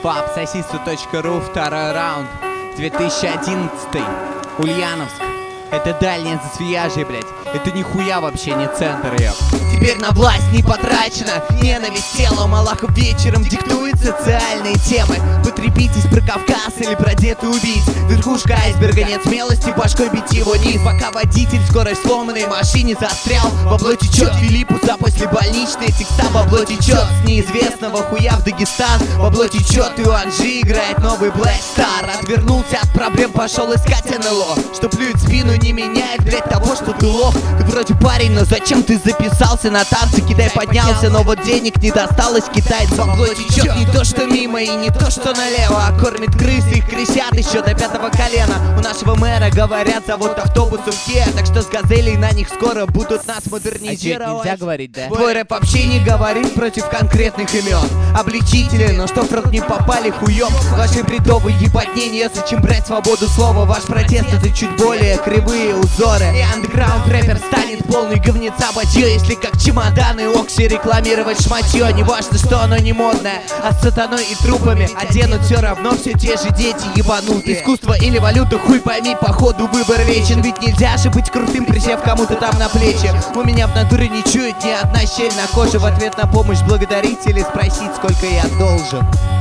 Попсосису.ру, второй раунд, 2011, Ульяновск. Это дальнее Засвияжье, блядь. Это нихуя вообще не центр, ёп. Теперь на власть не потрачена ненависть телом. Аллаху вечером диктует социальные темы. Потребитесь про Кавказ или про дету убить. Верхушка айсберга, нет смелости башкой бить его низ. Пока водитель в скорой сломанной машине застрял. Бабло течет Филиппуса после больничной текста. Бабло течет с неизвестного хуя в Дагестан. Бабло течет, и у Анжи играет новый Black Star. Отвернулся от проблем, пошел искать НЛО. Что плюет в спину, не меняет, блять, того, что ты лох. Ты вроде парень, но зачем ты записался на танцы? Китай поднялся, но вот денег не досталось китайцам. Бабло течет не то, что мимо и не то, что налево. А кормит крысы, их крысят еще до 5-го колена. У нашего мэра, говорят, зовут автобусом Kia. Так что с газелей на них скоро будут нас модернизировать. Нельзя говорить, да? Твой рэп вообще не говорит против конкретных имен. Обличители, но что в рот не попали хуем. Ваши бредовые ебатни не зачем брать свободу слова. Ваш протест это чуть более кривые узоры. И андеграунд рэпер станет полный говнеца батьё. Если как чемоданы Окси рекламировать шматьё. Не важно, что оно не модное, а с сатаной и трупами оденут все равно все те же дети ебанутые. Искусство или валюта, хуй пойми, походу выбор вечен. Ведь нельзя же быть крутым, присев кому-то там на плечи. У меня в натуре не чует ни одна щель на коже. В ответ на помощь благодарить или спросить, сколько я должен.